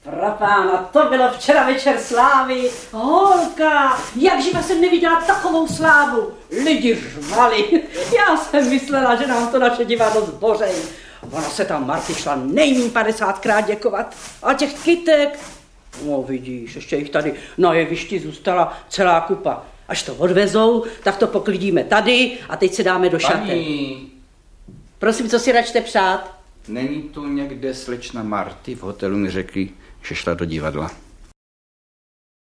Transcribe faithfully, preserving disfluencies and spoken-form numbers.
Prapána, to bylo včera večer slávy. Holka, jak živa jsem neviděla takovou slávu. Lidi řvali. Já jsem myslela, že nám to naše divadlo zbořej. Ona se tam Marty šla nejmíň padesátkrát děkovat. A těch kytek, no vidíš, ještě jich tady na jevišti zůstala celá kupa. Až to odvezou, tak to poklidíme tady a teď se dáme do šaty. Paní. Prosím, co si račte přát? Není tu někde slečna Marty? V hotelu mi řekli, že šla do divadla.